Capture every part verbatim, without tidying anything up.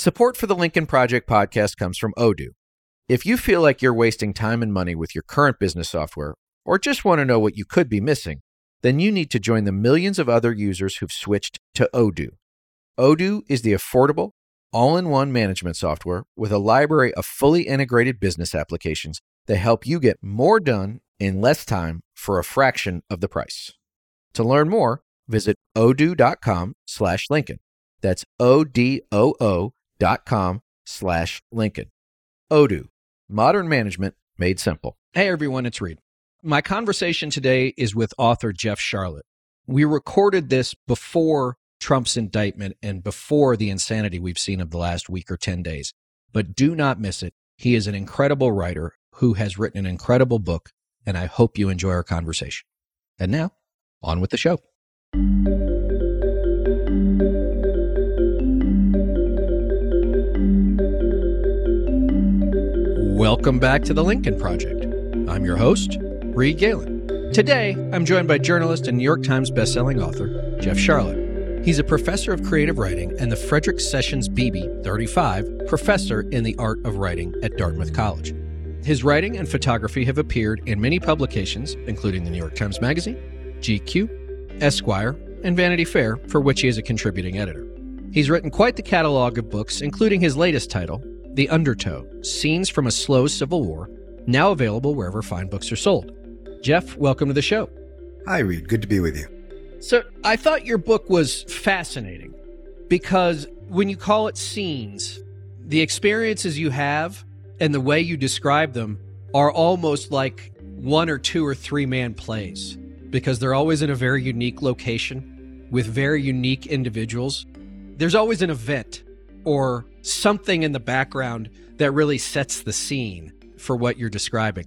Support for the Lincoln Project podcast comes from Odoo. If you feel like you're wasting time and money with your current business software, or just want to know what you could be missing, then you need to join the millions of other users who've switched to Odoo. Odoo is the affordable, all-in-one management software with a library of fully integrated business applications that help you get more done in less time for a fraction of the price. To learn more, visit odoo.com slash Lincoln. That's O-D-O-O dot com slash Lincoln. Odoo, modern management made simple. Hey everyone, it's Reed. My conversation today is with author Jeff Sharlet. We recorded this before Trump's indictment and before the insanity we've seen of the last week or ten days. But do not miss it. He is an incredible writer who has written an incredible book, and I hope you enjoy our conversation. And now, on with the show. Welcome back to the Lincoln Project. I'm your host, Reed Galen. Today, I'm joined by journalist and New York Times bestselling author, Jeff Sharlet. He's a professor of creative writing and the Frederick Sessions Beebe, thirty-five, professor in the art of writing at Dartmouth College. His writing and photography have appeared in many publications, including the New York Times Magazine, G Q, Esquire, and Vanity Fair, for which he is a contributing editor. He's written quite the catalog of books, including his latest title, The Undertow, Scenes from a Slow Civil War, now available wherever fine books are sold. Jeff, welcome to the show. Hi, Reed. Good to be with you. So I thought your book was fascinating because when you call it scenes, the experiences you have and the way you describe them are almost like one or two or three man plays because they're always in a very unique location with very unique individuals. There's always an event or something in the background that really sets the scene for what you're describing.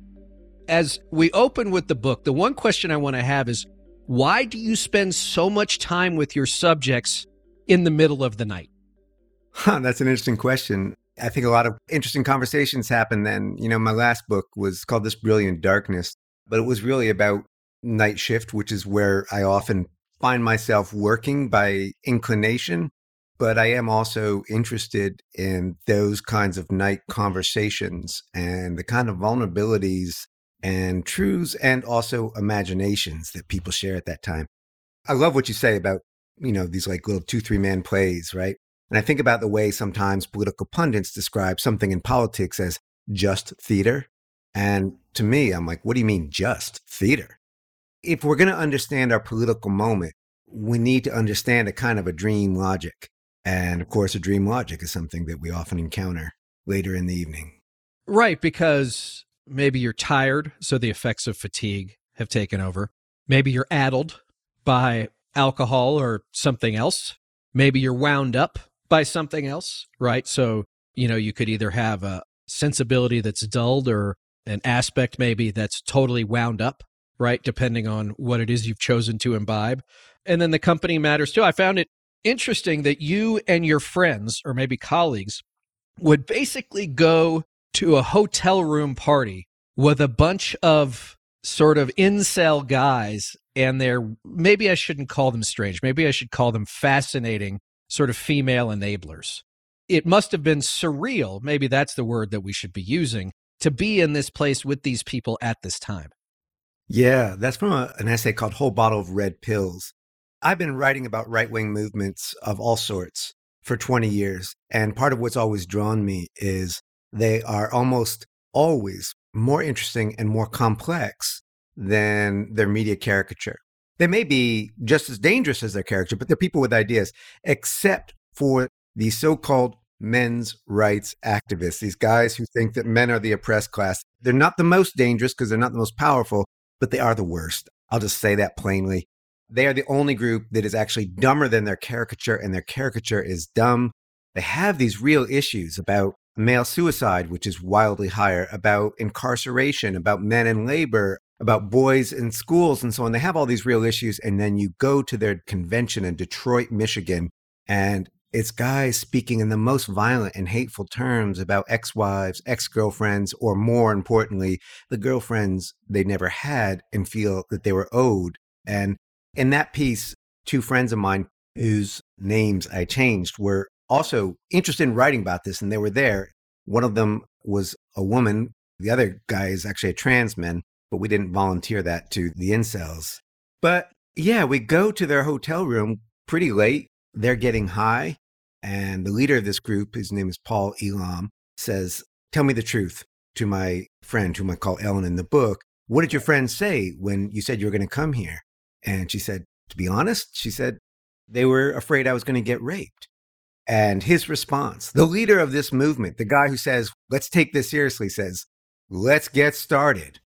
As we open with the book, the one question I want to have is, why do you spend so much time with your subjects in the middle of the night? Huh, that's an interesting question. I think a lot of interesting conversations happen then. You know, my last book was called This Brilliant Darkness, but it was really about night shift, which is where I often find myself working by inclination. But I am also interested in those kinds of night conversations and the kind of vulnerabilities and truths and also imaginations that people share at that time. I love what you say about, you know, these like little two, three man plays, right? And I think about the way sometimes political pundits describe something in politics as just theater. And to me, I'm like, what do you mean just theater? If we're going to understand our political moment, we need to understand a kind of a dream logic. And of course, a dream logic is something that we often encounter later in the evening. Right, because maybe you're tired, so the effects of fatigue have taken over. Maybe you're addled by alcohol or something else. Maybe you're wound up by something else, right? So, you know, you could either have a sensibility that's dulled or an aspect maybe that's totally wound up, right? Depending on what it is you've chosen to imbibe. And then the company matters too. I found it interesting that you and your friends, or maybe colleagues, would basically go to a hotel room party with a bunch of sort of incel guys, and they're, maybe I shouldn't call them strange, maybe I should call them fascinating sort of female enablers. It must have been surreal, maybe that's the word that we should be using, to be in this place with these people at this time. Yeah, that's from a, an essay called Whole Bottle of Red Pills. I've been writing about right-wing movements of all sorts for twenty years. And part of what's always drawn me is they are almost always more interesting and more complex than their media caricature. They may be just as dangerous as their caricature, but they're people with ideas, except for the so-called men's rights activists, these guys who think that men are the oppressed class. They're not the most dangerous because they're not the most powerful, but they are the worst. I'll just say that plainly. They are the only group that is actually dumber than their caricature, and their caricature is dumb. They have these real issues about male suicide, which is wildly higher, about incarceration, about men in labor, about boys in schools, and so on. They have all these real issues, and then you go to their convention in Detroit, Michigan, and it's guys speaking in the most violent and hateful terms about ex-wives, ex-girlfriends, or more importantly, the girlfriends they never had and feel that they were owed. And in that piece, two friends of mine whose names I changed were also interested in writing about this, and they were there. One of them was a woman. The other guy is actually a trans man, but we didn't volunteer that to the incels. But yeah, we go to their hotel room pretty late. They're getting high. And the leader of this group, his name is Paul Elam, says, "Tell me the truth," to my friend, whom I call Ellen in the book. "What did your friend say when you said you were going to come here?" And she said, "To be honest," she said, "they were afraid I was going to get raped." And his response, the leader of this movement, the guy who says, "Let's take this seriously," says, "Let's get started."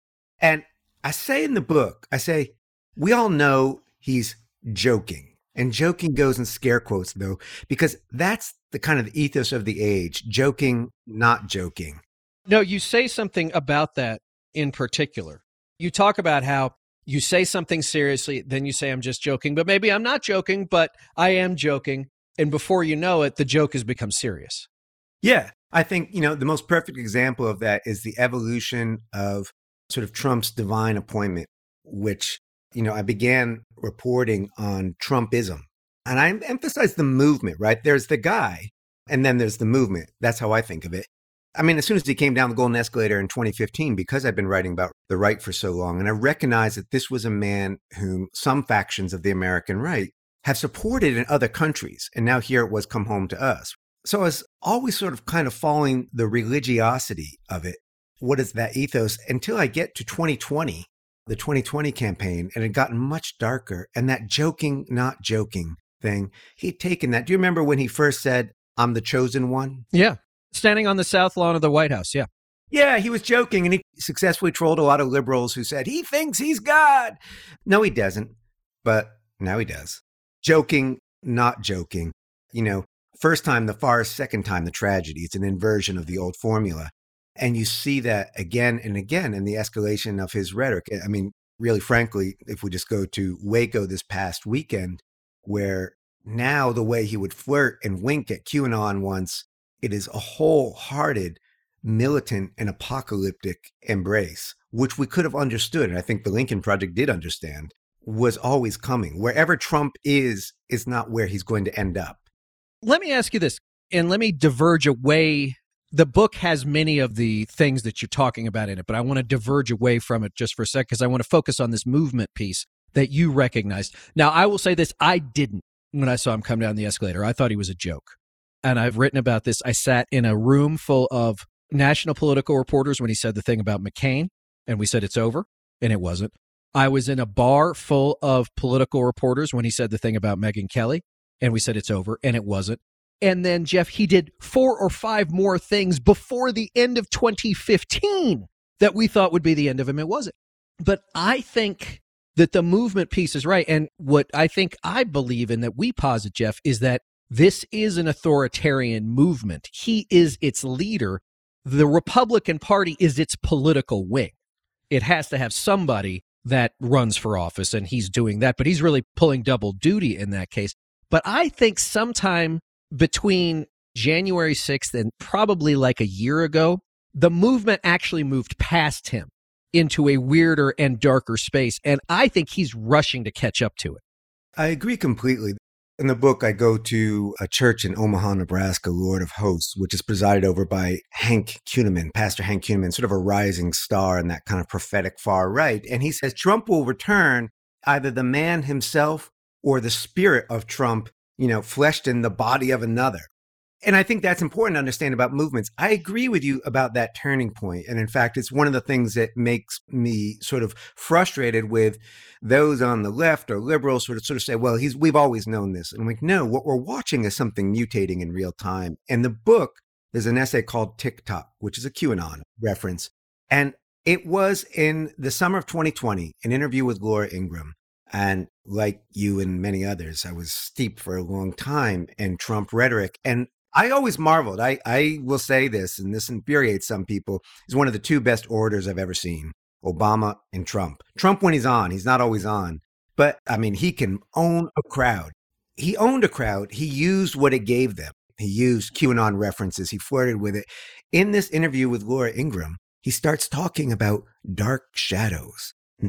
And I say in the book, I say, we all know he's joking. And joking goes in scare quotes, though, because that's the kind of ethos of the age, joking, not joking. No, you say something about that in particular. You talk about how you say something seriously, then you say, "I'm just joking," but maybe I'm not joking, but I am joking. And before you know it, the joke has become serious. Yeah, I think, you know, the most perfect example of that is the evolution of sort of Trump's divine appointment, which, you know, I began reporting on Trumpism. And I emphasize the movement, right? There's the guy, and then there's the movement. That's how I think of it. I mean, as soon as he came down the golden escalator in twenty fifteen, because I've been writing about the right for so long, and I recognized that this was a man whom some factions of the American right have supported in other countries. And now here it was come home to us. So I was always sort of kind of following the religiosity of it. What is that ethos? Until I get to twenty twenty, the twenty twenty campaign, and it had gotten much darker. And that joking, not joking thing, he'd taken that. Do you remember when he first said, "I'm the chosen one"? Yeah. Standing on the south lawn of the White House. Yeah. Yeah, he was joking, and he successfully trolled a lot of liberals who said, he thinks he's God. No, he doesn't. But now he does. Joking, not joking. You know, first time the farce, second time the tragedy. It's an inversion of the old formula. And you see that again and again in the escalation of his rhetoric. I mean, really, frankly, if we just go to Waco this past weekend, where now the way he would flirt and wink at QAnon once, it is a wholehearted, militant and apocalyptic embrace, which we could have understood. And I think the Lincoln Project did understand, was always coming. Wherever Trump is, is not where he's going to end up. Let me ask you this, and let me diverge away. The book has many of the things that you're talking about in it, but I want to diverge away from it just for a sec because I want to focus on this movement piece that you recognized. Now, I will say this. I didn't when I saw him come down the escalator. I thought he was a joke. And I've written about this. I sat in a room full of national political reporters when he said the thing about McCain, and we said it's over, and it wasn't. I was in a bar full of political reporters when he said the thing about Megyn Kelly, and we said it's over, and it wasn't. And then, Jeff, he did four or five more things before the end of twenty fifteen that we thought would be the end of him. It wasn't. But I think that the movement piece is right. And what I think I believe in that we posit, Jeff, is that this is an authoritarian movement. He is its leader. The Republican Party is its political wing. It has to have somebody that runs for office, and he's doing that. But he's really pulling double duty in that case. But I think sometime between January sixth and probably like a year ago, the movement actually moved past him into a weirder and darker space. And I think he's rushing to catch up to it. I agree completely. In the book, I go to a church in Omaha, Nebraska, Lord of Hosts, which is presided over by Hank Kunneman, Pastor Hank Kunneman, sort of a rising star in that kind of prophetic far right. And he says Trump will return, either the man himself or the spirit of Trump, you know, fleshed in the body of another. And I think that's important to understand about movements. I agree with you about that turning point. And in fact, it's one of the things that makes me sort of frustrated with those on the left or liberals sort of sort of say, well, he's we've always known this. And I'm like, no, what we're watching is something mutating in real time. And the book, there's an essay called TikTok, which is a QAnon reference. And it was in the summer of twenty twenty, an interview with Laura Ingraham. And like you and many others, I was steeped for a long time in Trump rhetoric. And I always marveled. I, I will say this, and this infuriates some people, is one of the two best orators I've ever seen, Obama and Trump. Trump, when he's on, he's not always on. But, I mean, he can own a crowd. He owned a crowd. He used what it gave them. He used QAnon references. He flirted with it. In this interview with Laura Ingraham, he starts talking about dark shadows,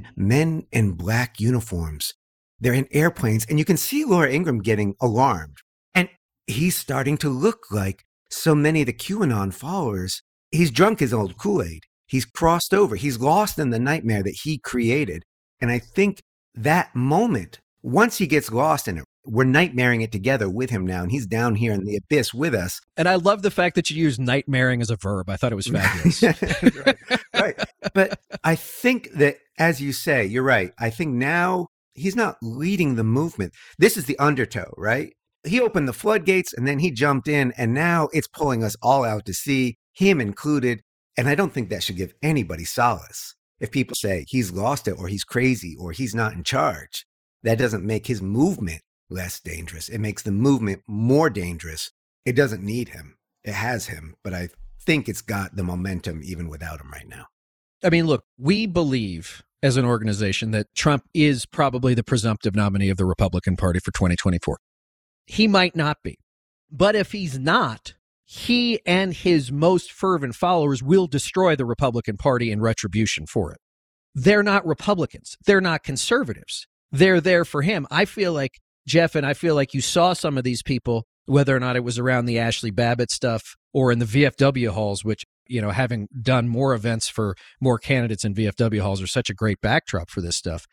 men in black uniforms. They're in airplanes. And you can see Laura Ingraham getting alarmed. And he's starting to look like so many of the QAnon followers. He's drunk his old Kool-Aid. He's crossed over. He's lost in the nightmare that he created. And I think that moment, once he gets lost in it, we're nightmaring it together with him now. And he's down here in the abyss with us. And I love the fact that you use nightmaring as a verb. I thought it was fabulous. right, right. But I think that, as you say, you're right. I think now he's not leading the movement. This is the undertow, right? He opened the floodgates and then he jumped in, and now it's pulling us all out to sea, him included. And I don't think that should give anybody solace. If people say he's lost it or he's crazy or he's not in charge, that doesn't make his movement less dangerous. It makes the movement more dangerous. It doesn't need him. It has him, but I think it's got the momentum even without him right now. I mean, look, we believe as an organization that Trump is probably the presumptive nominee of the Republican Party for twenty twenty-four. He might not be. But if he's not, he and his most fervent followers will destroy the Republican Party in retribution for it. They're not Republicans. They're not conservatives. They're there for him. I feel like, Jeff, and I feel like you saw some of these people, whether or not it was around the Ashley Babbitt stuff or in the V F W halls, which, you know, having done more events for more candidates in V F W halls are such a great backdrop for this stuff,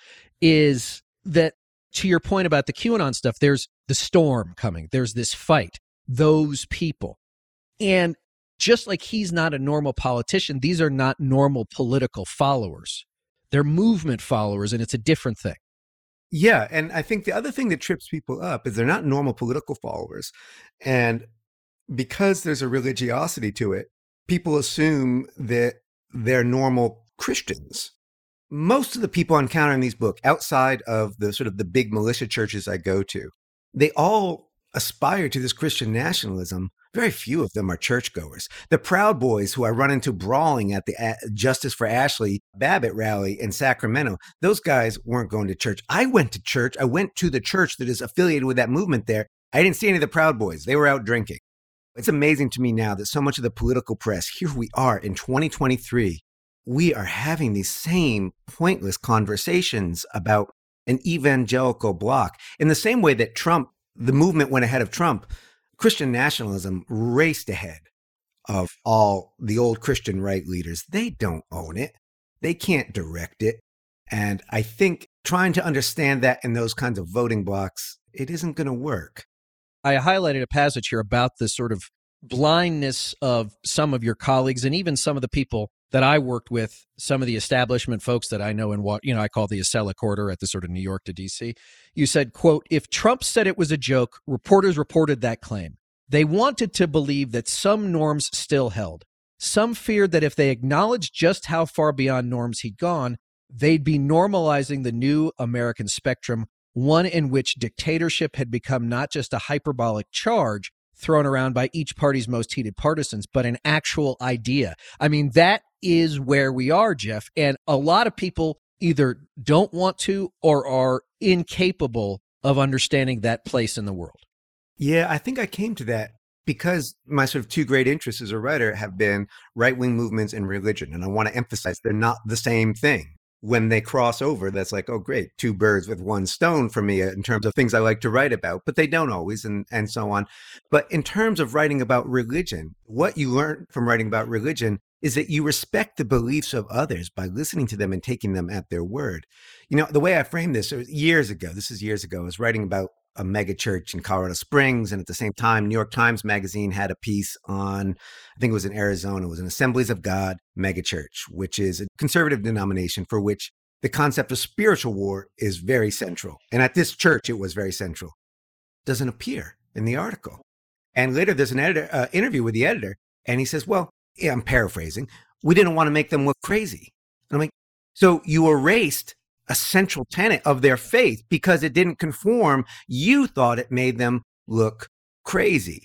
is that, to your point about the QAnon stuff, there's the storm coming. There's this fight. Those people. And just like he's not a normal politician, these are not normal political followers. They're movement followers, and it's a different thing. Yeah, and I think the other thing that trips people up is they're not normal political followers. And because there's a religiosity to it, people assume that they're normal Christians. Most of the people I encounter in these books, outside of the sort of the big militia churches I go to, they all aspire to this Christian nationalism. Very few of them are churchgoers. The Proud Boys, who I run into brawling at the Justice for Ashley Babbitt rally in Sacramento, those guys weren't going to church. I went to church. I went to the church that is affiliated with that movement there. I didn't see any of the Proud Boys. They were out drinking. It's amazing to me now that so much of the political press, here we are in twenty twenty-three, we are having these same pointless conversations about an evangelical bloc. In the same way that Trump, the movement went ahead of Trump, Christian nationalism raced ahead of all the old Christian right leaders. They don't own it. They can't direct it. And I think trying to understand that in those kinds of voting blocks, it isn't going to work. I highlighted a passage here about the sort of blindness of some of your colleagues and even some of the people that I worked with, some of the establishment folks that I know in what, you know, I call the Acela Quarter at the sort of New York to D C. You said, quote, if Trump said it was a joke, reporters reported that claim. They wanted to believe that some norms still held. Some feared that if they acknowledged just how far beyond norms he'd gone, they'd be normalizing the new American spectrum, one in which dictatorship had become not just a hyperbolic charge thrown around by each party's most heated partisans, but an actual idea. I mean, that is where we are, Jeff. And a lot of people either don't want to or are incapable of understanding that place in the world. Yeah, I think I came to that because my sort of two great interests as a writer have been right-wing movements and religion. And I want to emphasize they're not the same thing. When they cross over, that's like, oh, great, two birds with one stone for me in terms of things I like to write about, but they don't always, and, and so on. But in terms of writing about religion, what you learn from writing about religion is that you respect the beliefs of others by listening to them and taking them at their word. You know, the way I framed this, it was years ago, this is years ago, I was writing about a mega church in Colorado Springs. And at the same time, New York Times Magazine had a piece on, I think it was in Arizona, it was an Assemblies of God mega church, which is a conservative denomination for which the concept of spiritual war is very central. And at this church, it was very central. It doesn't appear in the article. And later there's an editor uh, interview with the editor, and he says, well, yeah, I'm paraphrasing, we didn't want to make them look crazy. And I'm like, so you erased a central tenet of their faith because it didn't conform. You thought it made them look crazy.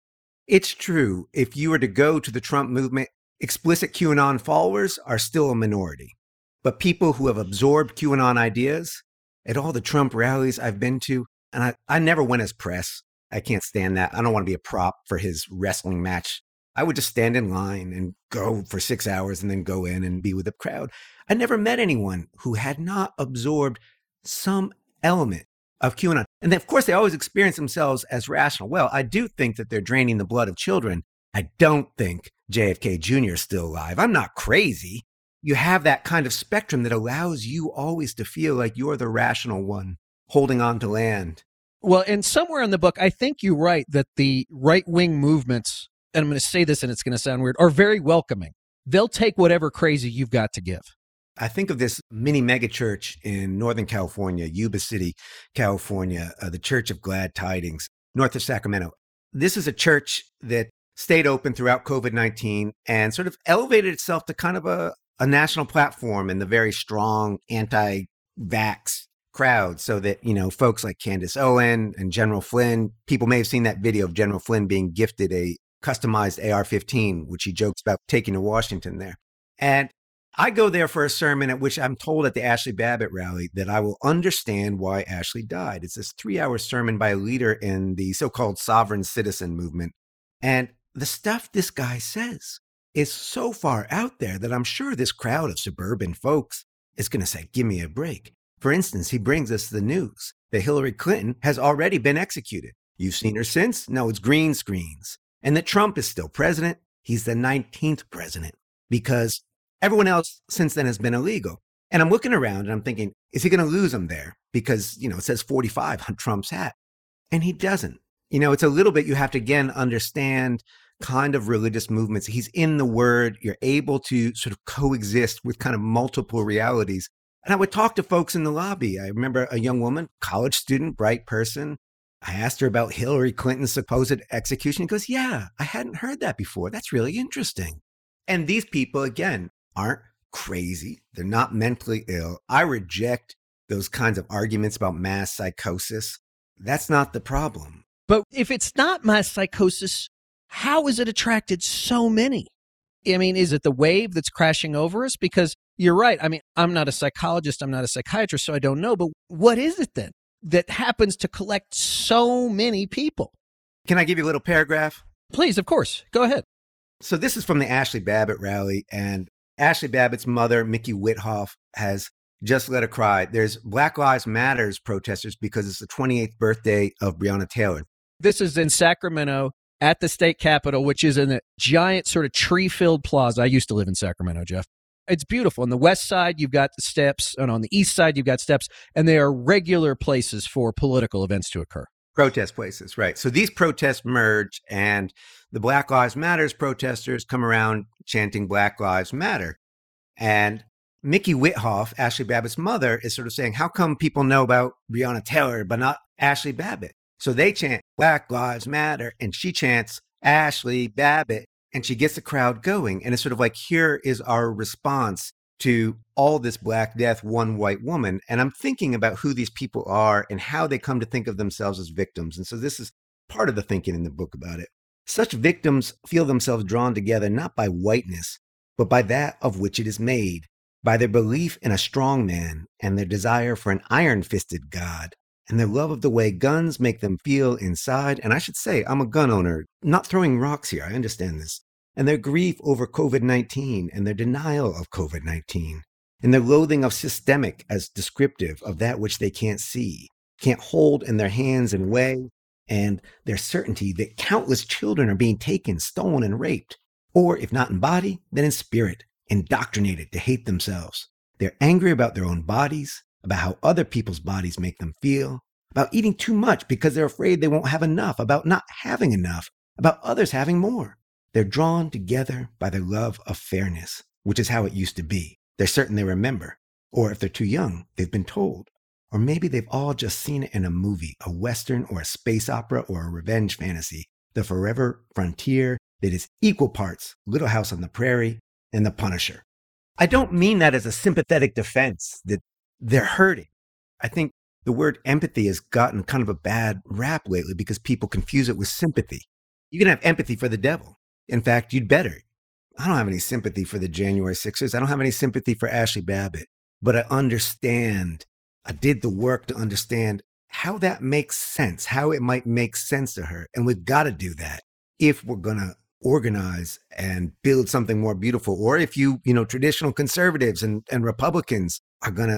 It's true. If you were to go to the Trump movement, explicit QAnon followers are still a minority. But people who have absorbed QAnon ideas at all the Trump rallies I've been to, and I, I never went as press. I can't stand that. I don't want to be a prop for his wrestling match. I would just stand in line and go for six hours and then go in and be with the crowd. I never met anyone who had not absorbed some element of QAnon. And then, of course, they always experience themselves as rational. Well, I do think that they're draining the blood of children. I don't think J F K Junior is still alive. I'm not crazy. You have that kind of spectrum that allows you always to feel like you're the rational one holding on to land. Well, and somewhere in the book, I think you're right that the right-wing movements, and I'm going to say this and it's going to sound weird, are very welcoming. They'll take whatever crazy you've got to give. I think of this mini megachurch in Northern California, Yuba City, California, uh, the Church of Glad Tidings, north of Sacramento. This is a church that stayed open throughout COVID nineteen and sort of elevated itself to kind of a, a national platform in the very strong anti-vax crowd, so that, you know, folks like Candace Owen and General Flynn, people may have seen that video of General Flynn being gifted a customized A R fifteen, which he jokes about taking to Washington there. And I go there for a sermon at which I'm told at the Ashley Babbitt rally that I will understand why Ashley died. It's this three-hour sermon by a leader in the so-called sovereign citizen movement. And the stuff this guy says is so far out there that I'm sure this crowd of suburban folks is going to say, give me a break. For instance, he brings us the news that Hillary Clinton has already been executed. You've seen her since? No, it's green screens. And that Trump is still president. He's the nineteenth president because everyone else since then has been illegal. And I'm looking around and I'm thinking, is he going to lose them there? Because, you know, it says forty-five on Trump's hat. And he doesn't. You know, it's a little bit, you have to, again, understand kind of religious movements. He's in the word. You're able to sort of coexist with kind of multiple realities. And I would talk to folks in the lobby. I remember a young woman, college student, bright person. I asked her about Hillary Clinton's supposed execution. He goes, yeah, I hadn't heard that before. That's really interesting. And these people, again, aren't crazy. They're not mentally ill. I reject those kinds of arguments about mass psychosis. That's not the problem. But if it's not mass psychosis, how has it attracted so many? I mean, is it the wave that's crashing over us? Because you're right. I mean, I'm not a psychologist. I'm not a psychiatrist, so I don't know. But what is it then that happens to collect so many people? Can I give you a little paragraph? Please, of course. Go ahead. So this is from the Ashley Babbitt rally, and Ashley Babbitt's mother, Mickey Whithoff, has just let her cry. There's Black Lives Matters protesters because it's the twenty-eighth birthday of Breonna Taylor. This is in Sacramento at the state capitol, which is in a giant sort of tree-filled plaza. I used to live in Sacramento, Jeff. It's beautiful. On the west side, you've got the steps, and on the east side, you've got steps, and they are regular places for political events to occur. Protest places, right. So these protests merge, and the Black Lives Matters protesters come around chanting Black Lives Matter. And Mickey Whithoff, Ashley Babbitt's mother, is sort of saying, how come people know about Breonna Taylor but not Ashley Babbitt? So they chant Black Lives Matter, and she chants Ashley Babbitt, and she gets the crowd going. And it's sort of like, here is our response to all this Black death, one white woman. And I'm thinking about who these people are and how they come to think of themselves as victims. And so this is part of the thinking in the book about it. Such victims feel themselves drawn together not by whiteness, but by that of which it is made, by their belief in a strong man and their desire for an iron-fisted God, and their love of the way guns make them feel inside. And I should say, I'm a gun owner, not throwing rocks here, I understand this. And their grief over COVID nineteen and their denial of COVID nineteen, and their loathing of systemic as descriptive of that which they can't see, can't hold in their hands and weigh, and their certainty that countless children are being taken, stolen, and raped, or if not in body, then in spirit, indoctrinated to hate themselves. They're angry about their own bodies, about how other people's bodies make them feel, about eating too much because they're afraid they won't have enough, about not having enough, about others having more. They're drawn together by their love of fairness, which is how it used to be. They're certain they remember. Or if they're too young, they've been told. Or maybe they've all just seen it in a movie, a Western or a space opera or a revenge fantasy, the forever frontier that is equal parts Little House on the Prairie and The Punisher. I don't mean that as a sympathetic defense that they're hurting. I think the word empathy has gotten kind of a bad rap lately because people confuse it with sympathy. You can have empathy for the devil. In fact, you'd better. I don't have any sympathy for the January sixers. I don't have any sympathy for Ashley Babbitt, but I understand. I did the work to understand how that makes sense, how it might make sense to her. And we've got to do that if we're going to organize and build something more beautiful. Or if you, you know, traditional conservatives and, and Republicans are going to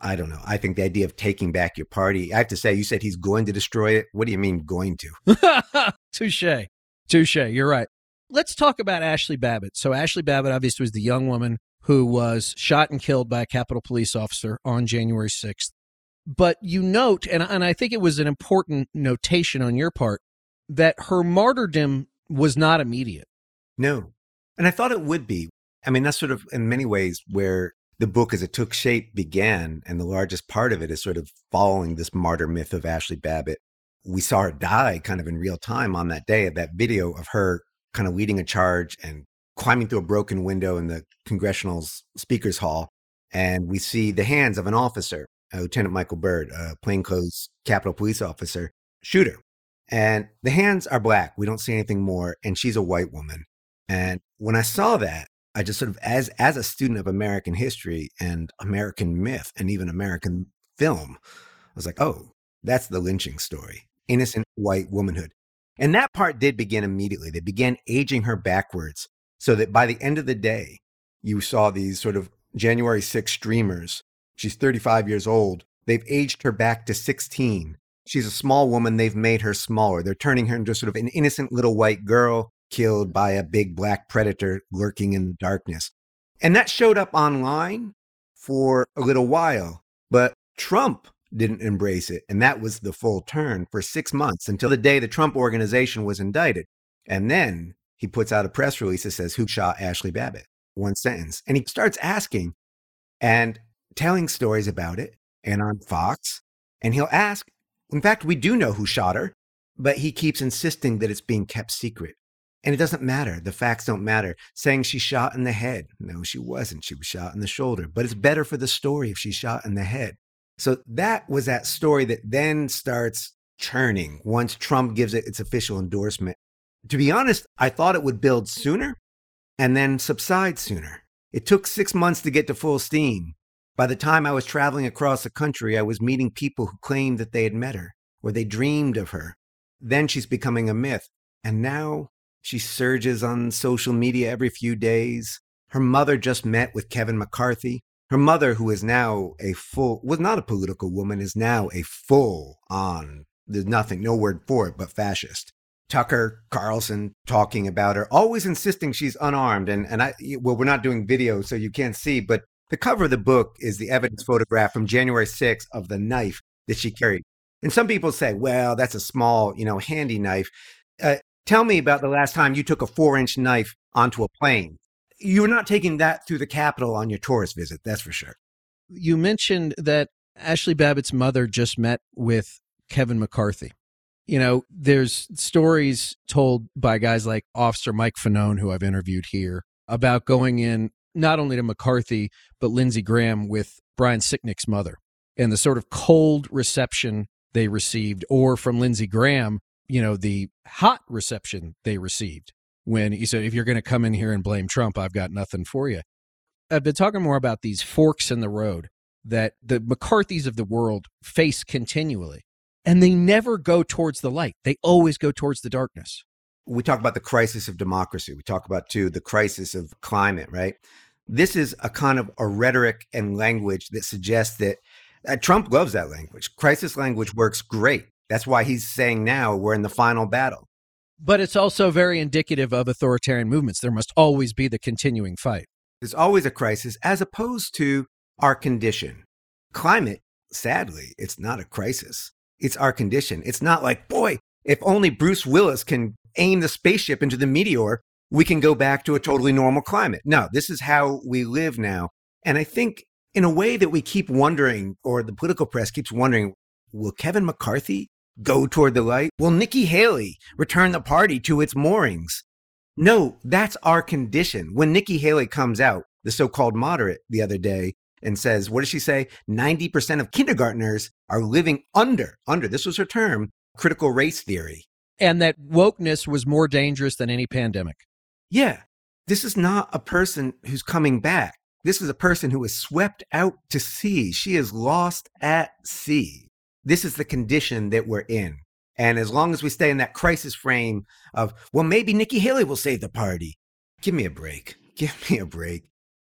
I don't know. I think the idea of taking back your party, I have to say, you said he's going to destroy it. What do you mean going to? Touche. Touche. You're right. Let's talk about Ashley Babbitt. So Ashley Babbitt obviously was the young woman who was shot and killed by a Capitol Police officer on January sixth. But you note, and, and I think it was an important notation on your part, that her martyrdom was not immediate. No. And I thought it would be. I mean, that's sort of in many ways where the book as it took shape began, and the largest part of it is sort of following this martyr myth of Ashley Babbitt. We saw her die kind of in real time on that day of that video of her kind of leading a charge and climbing through a broken window in the Congressional Speakers Hall. And we see the hands of an officer, Lieutenant Michael Byrd, a plainclothes Capitol Police officer, shoot her. And the hands are black. We don't see anything more. And she's a white woman. And when I saw that, I just sort of, as as a student of American history and American myth and even American film, I was like, oh, that's the lynching story. Innocent white womanhood. And that part did begin immediately. They began aging her backwards so that by the end of the day, you saw these sort of January sixth streamers. She's thirty-five years old. They've aged her back to sixteen. She's a small woman. They've made her smaller. They're turning her into sort of an innocent little white girl killed by a big black predator lurking in the darkness. And that showed up online for a little while, but Trump didn't embrace it. And that was the full turn for six months until the day the Trump organization was indicted. And then he puts out a press release that says, who shot Ashley Babbitt? One sentence. And he starts asking and telling stories about it and on Fox. And he'll ask, in fact, we do know who shot her, but he keeps insisting that it's being kept secret. And it doesn't matter. The facts don't matter. Saying she shot in the head. No, she wasn't. She was shot in the shoulder. But it's better for the story if she's shot in the head. So that was that story that then starts churning once Trump gives it its official endorsement. To be honest, I thought it would build sooner and then subside sooner. It took six months to get to full steam. By the time I was traveling across the country, I was meeting people who claimed that they had met her or they dreamed of her. Then she's becoming a myth. And now she surges on social media every few days. Her mother just met with Kevin McCarthy. Her mother, who is now a full, was not a political woman, is now a full on, there's nothing, no word for it, but fascist. Tucker Carlson talking about her, always insisting she's unarmed. And, and I, well, we're not doing video, so you can't see, but the cover of the book is the evidence photograph from January sixth of the knife that she carried. And some people say, well, that's a small, you know, handy knife. Uh, Tell me about the last time you took a four-inch knife onto a plane. You're not taking that through the Capitol on your tourist visit, that's for sure. You mentioned that Ashley Babbitt's mother just met with Kevin McCarthy. You know, there's stories told by guys like Officer Mike Fanone, who I've interviewed here, about going in not only to McCarthy, but Lindsey Graham with Brian Sicknick's mother and the sort of cold reception they received, or from Lindsey Graham, you know, the hot reception they received when he said, if you're going to come in here and blame Trump, I've got nothing for you. I've been talking more about these forks in the road that the McCarthys of the world face continually, and they never go towards the light. They always go towards the darkness. We talk about the crisis of democracy. We talk about, too, the crisis of climate, right? This is a kind of a rhetoric and language that suggests that uh, Trump loves that language. Crisis language works great. That's why he's saying now we're in the final battle. But it's also very indicative of authoritarian movements. There must always be the continuing fight. There's always a crisis, as opposed to our condition. Climate, sadly, it's not a crisis. It's our condition. It's not like, boy, if only Bruce Willis can aim the spaceship into the meteor, we can go back to a totally normal climate. No, this is how we live now. And I think in a way that we keep wondering, or the political press keeps wondering, will Kevin McCarthy go toward the light? Will Nikki Haley return the party to its moorings? No, that's our condition. When Nikki Haley comes out, the so-called moderate, the other day, and says, what does she say? ninety percent of kindergartners are living under, under, this was her term, critical race theory. And that wokeness was more dangerous than any pandemic. Yeah, this is not a person who's coming back. This is a person who is swept out to sea. She is lost at sea. This is the condition that we're in. And as long as we stay in that crisis frame of, well, maybe Nikki Haley will save the party. Give me a break. Give me a break.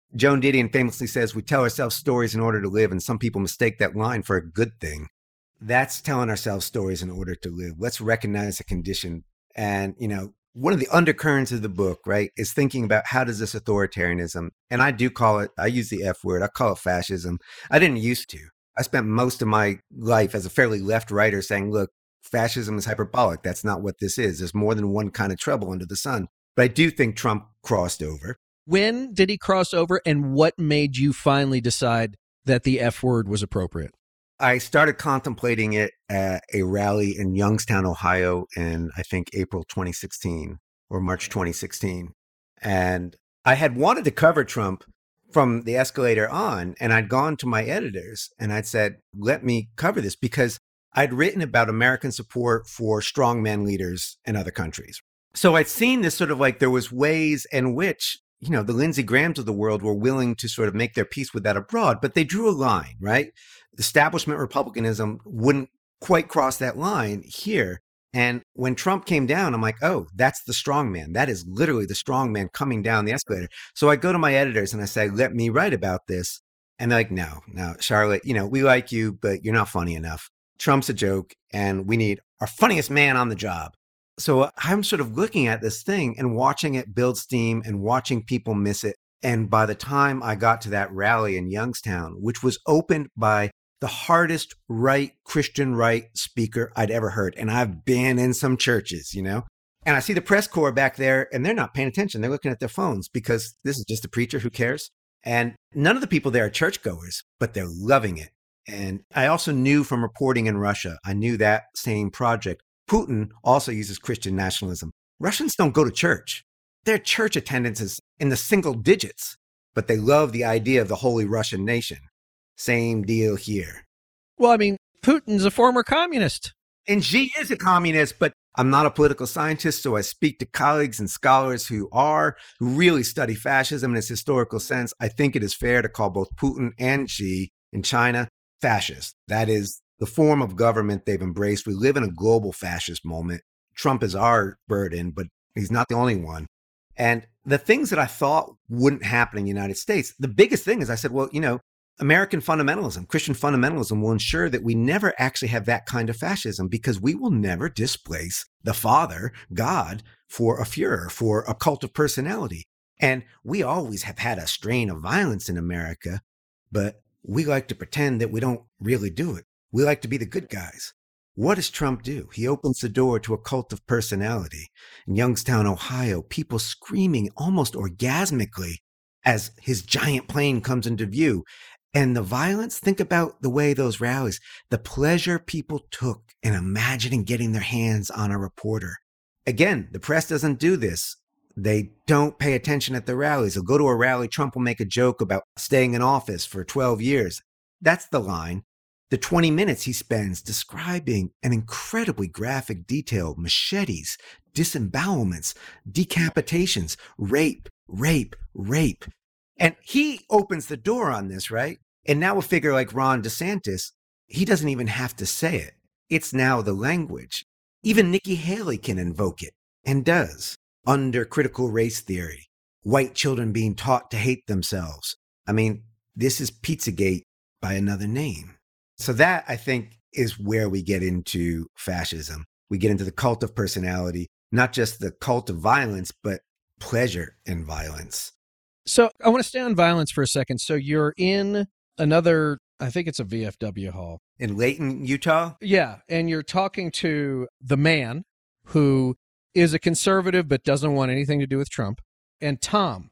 Joan Didion famously says, we tell ourselves stories in order to live, and some people mistake that line for a good thing. That's telling ourselves stories in order to live. Let's recognize a condition. And, you know, one of the undercurrents of the book, right, is thinking about how does this authoritarianism, and I do call it, I use the F word, I call it fascism. I didn't used to. I spent most of my life as a fairly left writer saying, look, fascism is hyperbolic. That's not what this is. There's more than one kind of trouble under the sun. But I do think Trump crossed over. When did he cross over, and what made you finally decide that the F word was appropriate? I started contemplating it at a rally in Youngstown, Ohio in, I think, April twenty sixteen or March twenty sixteen. And I had wanted to cover Trump from the escalator on, and I'd gone to my editors and I'd said, let me cover this, because I'd written about American support for strongman leaders in other countries. So I'd seen this sort of like there was ways in which, you know, the Lindsey Grahams of the world were willing to sort of make their peace with that abroad, but they drew a line, right? Establishment Republicanism wouldn't quite cross that line here. And when Trump came down, I'm like, oh, that's the strong man. That is literally the strong man coming down the escalator. So I go to my editors and I say, let me write about this. And they're like, no, no, Charlotte, you know, we like you, but you're not funny enough. Trump's a joke, and we need our funniest man on the job. So I'm sort of looking at this thing and watching it build steam and watching people miss it. And by the time I got to that rally in Youngstown, which was opened by the hardest right Christian right speaker I'd ever heard. And I've been in some churches, you know, and I see the press corps back there and they're not paying attention. They're looking at their phones because this is just a preacher. Who cares? And none of the people there are churchgoers, but they're loving it. And I also knew from reporting in Russia, I knew that same project. Putin also uses Christian nationalism. Russians don't go to church. Their church attendance is in the single digits, but they love the idea of the Holy Russian nation. Same deal here. Well, I mean, Putin's a former communist. And Xi is a communist, but I'm not a political scientist, so I speak to colleagues and scholars who are, who really study fascism in its historical sense. I think it is fair to call both Putin and Xi in China fascist. That is the form of government they've embraced. We live in a global fascist moment. Trump is our burden, but he's not the only one. And the things that I thought wouldn't happen in the United States, the biggest thing is I said, well, you know, American fundamentalism, Christian fundamentalism will ensure that we never actually have that kind of fascism, because we will never displace the Father, God, for a Führer, for a cult of personality. And we always have had a strain of violence in America, but we like to pretend that we don't really do it. We like to be the good guys. What does Trump do? He opens the door to a cult of personality. In Youngstown, Ohio, people screaming almost orgasmically as his giant plane comes into view. And the violence, think about the way those rallies, the pleasure people took in imagining getting their hands on a reporter. Again, the press doesn't do this. They don't pay attention at the rallies. They'll go to a rally, Trump will make a joke about staying in office for twelve years. That's the line. The twenty minutes he spends describing an incredibly graphic detail, machetes, disembowelments, decapitations, rape, rape, rape. And he opens the door on this, right? And now a figure like Ron DeSantis, he doesn't even have to say it. It's now the language. Even Nikki Haley can invoke it, and does, under critical race theory. White children being taught to hate themselves. I mean, this is Pizzagate by another name. So that, I think, is where we get into fascism. We get into the cult of personality, not just the cult of violence, but pleasure in violence. So I want to stay on violence for a second. So you're in another, I think it's a V F W hall. In Layton, Utah? Yeah. And you're talking to the man who is a conservative but doesn't want anything to do with Trump, and Tom.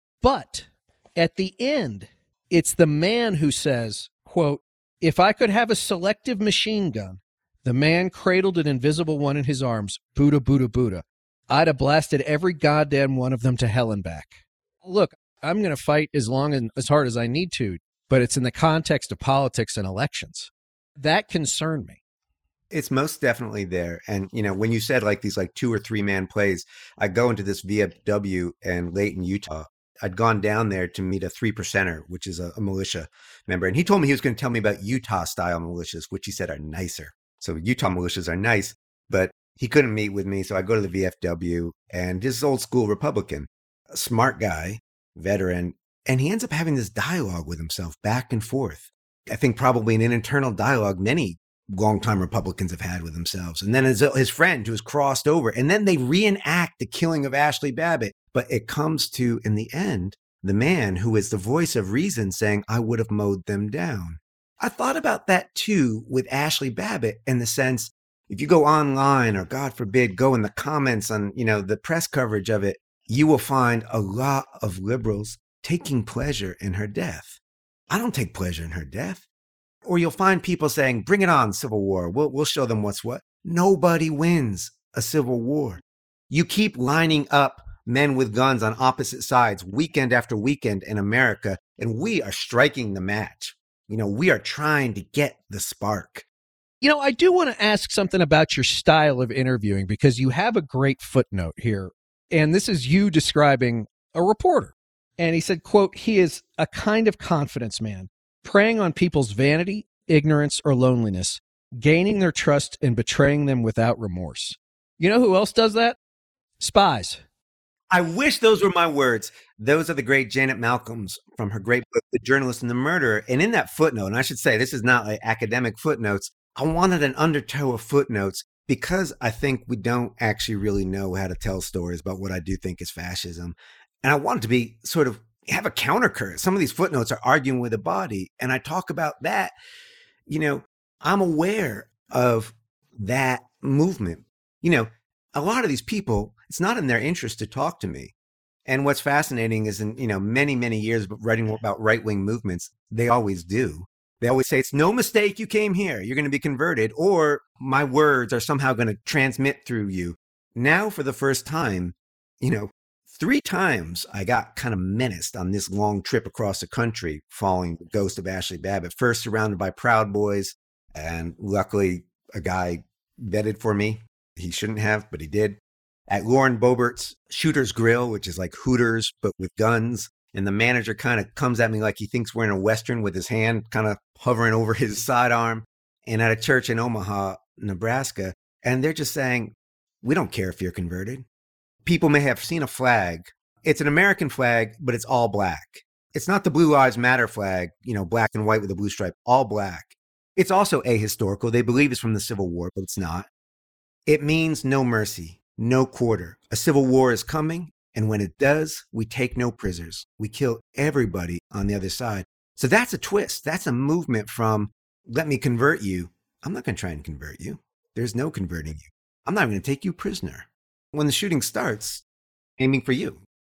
But at the end, it's the man who says, quote, "If I could have a selective machine gun, the man cradled an invisible one in his arms, Buddha, Buddha, Buddha. I'd have blasted every goddamn one of them to hell and back." Look, I'm going to fight as long and as hard as I need to, but it's in the context of politics and elections. That concerned me. It's most definitely there. And, you know, when you said like these like two or three man plays, I go into this V F W in Layton, Utah. I'd gone down there to meet a three percenter, which is a, a militia member. And he told me he was going to tell me about Utah style militias, which he said are nicer. So Utah militias are nice, but he couldn't meet with me. So I go to the V F W, and this old school Republican, a smart guy, veteran, And he ends up having this dialogue with himself back and forth. I think probably an internal dialogue many longtime Republicans have had with themselves. And then his, his friend who has crossed over. And then they reenact the killing of Ashli Babbitt. But it comes to, in the end, the man who is the voice of reason saying, I would have mowed them down. I thought about that too with Ashli Babbitt in the sense, if you go online or God forbid, go in the comments on, you know, the press coverage of it, you will find a lot of liberals taking pleasure in her death. I don't take pleasure in her death. Or you'll find people saying, bring it on, Civil War. We'll, we'll show them what's what. Nobody wins a civil war. You keep lining up men with guns on opposite sides weekend after weekend in America, and we are striking the match. You know, we are trying to get the spark. You know, I do want to ask something about your style of interviewing, because you have a great footnote here. And this is you describing a reporter. And he said, quote, he is a kind of confidence man, preying on people's vanity, ignorance, or loneliness, gaining their trust and betraying them without remorse. You know who else does that? Spies. I wish those were my words. Those are the great Janet Malcolms from her great book, The Journalist and the Murderer. And in that footnote, and I should say, this is not like academic footnotes, I wanted an undertow of footnotes because I think we don't actually really know how to tell stories about what I do think is fascism. And I wanted to be sort of have a countercurrent. Some of these footnotes are arguing with the body. And I talk about that. You know, I'm aware of that movement. You know, a lot of these people, it's not in their interest to talk to me. And what's fascinating is in, you know, many, many years of writing about right-wing movements, they always do. They always say, it's no mistake you came here. You're going to be converted, or my words are somehow going to transmit through you. Now, for the first time, you know, three times I got kind of menaced on this long trip across the country following the ghost of Ashli Babbitt. First surrounded by Proud Boys, and luckily a guy vetted for me. He shouldn't have, but he did. At Lauren Boebert's Shooter's Grill, which is like Hooters, but with guns. And the manager kind of comes at me like he thinks we're in a Western with his hand kind of hovering over his sidearm. And at a church in Omaha, Nebraska. And they're just saying, we don't care if you're converted. People may have seen a flag. It's an American flag, but it's all black. It's not the Blue Lives Matter flag, you know, black and white with a blue stripe, all black. It's also ahistorical. They believe it's from the Civil War, but it's not. It means no mercy, no quarter. A civil war is coming, and when it does, we take no prisoners. We kill everybody on the other side. So that's a twist. That's a movement from, let me convert you. I'm not going to try and convert you. There's no converting you. I'm not even going to take you prisoner. When the shooting starts, aiming for you.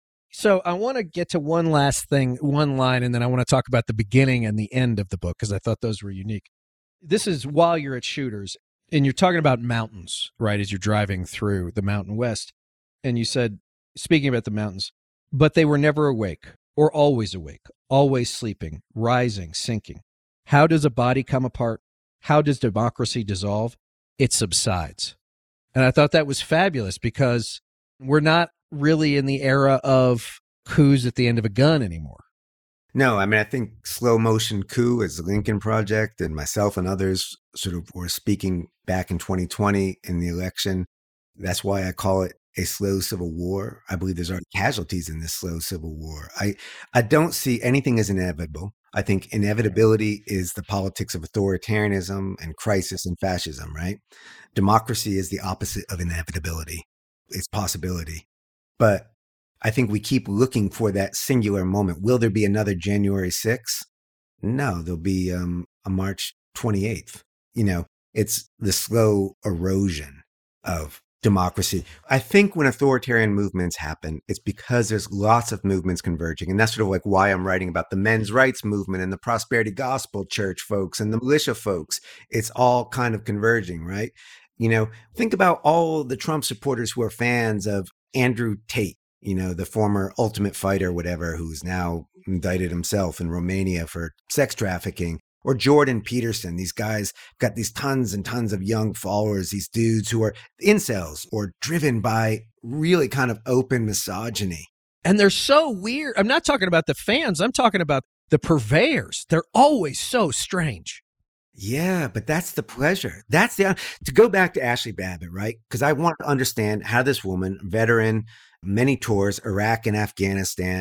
So I want to get to one last thing, one line, and then I want to talk about the beginning and the end of the book, because I thought those were unique. This is while you're at Shooters, and you're talking about mountains, right, as you're driving through the Mountain West. And you said, speaking about the mountains, but they were never awake, or always awake, always sleeping, rising, sinking. How does a body come apart? How does democracy dissolve? It subsides. And I thought that was fabulous, because we're not really in the era of coups at the end of a gun anymore. No, I mean, I think slow motion coup, as the Lincoln Project and myself and others sort of were speaking back in twenty twenty in the election. That's why I call it a slow civil war. I believe there's already casualties in this slow civil war. I, I don't see anything as inevitable. I think inevitability is the politics of authoritarianism and crisis and fascism, right? Democracy is the opposite of inevitability. It's possibility. But I think we keep looking for that singular moment. Will there be another January sixth? No, there'll be um, a March twenty-eighth. You know, it's the slow erosion of democracy. I think when authoritarian movements happen, it's because there's lots of movements converging. And that's sort of like why I'm writing about the men's rights movement and the prosperity gospel church folks and the militia folks. It's all kind of converging, right? You know, think about all the Trump supporters who are fans of Andrew Tate, you know, the former Ultimate Fighter, whatever, who's now indicted himself in Romania for sex trafficking. Or Jordan Peterson. These guys got these tons and tons of young followers, these dudes who are incels or driven by really kind of open misogyny. And they're so weird. I'm not talking about the fans. I'm talking about the purveyors. They're always so strange. Yeah, but that's the pleasure. That's the, to go back to Ashli Babbitt, right? Because I want to understand how this woman, veteran, many tours, Iraq and Afghanistan,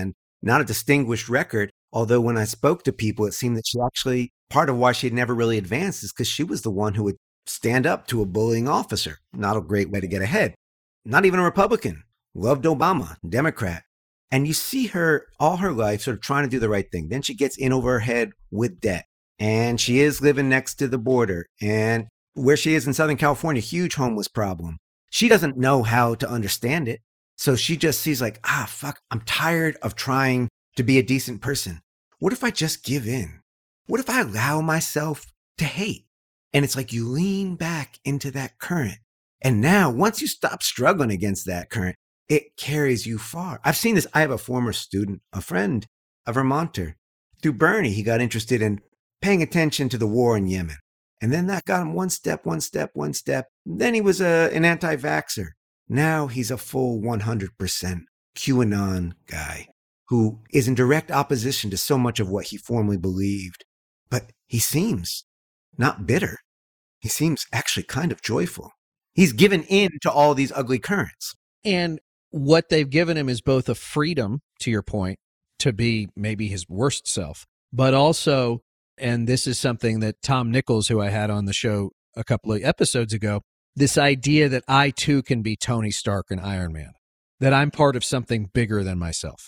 not a distinguished record. Although when I spoke to people, it seemed that she actually, part of why she had never really advanced is because she was the one who would stand up to a bullying officer. Not a great way to get ahead. Not even a Republican. Loved Obama, Democrat. And you see her all her life sort of trying to do the right thing. Then she gets in over her head with debt. And she is living next to the border. And where she is in Southern California, huge homeless problem. She doesn't know how to understand it. So she just sees like, ah, fuck, I'm tired of trying to be a decent person. What if I just give in? What if I allow myself to hate? And it's like you lean back into that current. And now once you stop struggling against that current, it carries you far. I've seen this. I have a former student, a friend, a Vermonter. Through Bernie, he got interested in paying attention to the war in Yemen. And then that got him one step, one step, one step. Then he was a, an anti-vaxxer. Now he's a full one hundred percent QAnon guy who is in direct opposition to so much of what he formerly believed. But he seems not bitter. He seems actually kind of joyful. He's given in to all these ugly currents. And what they've given him is both a freedom, to your point, to be maybe his worst self, but also, and this is something that Tom Nichols, who I had on the show a couple of episodes ago, this idea that I too can be Tony Stark and Iron Man, that I'm part of something bigger than myself.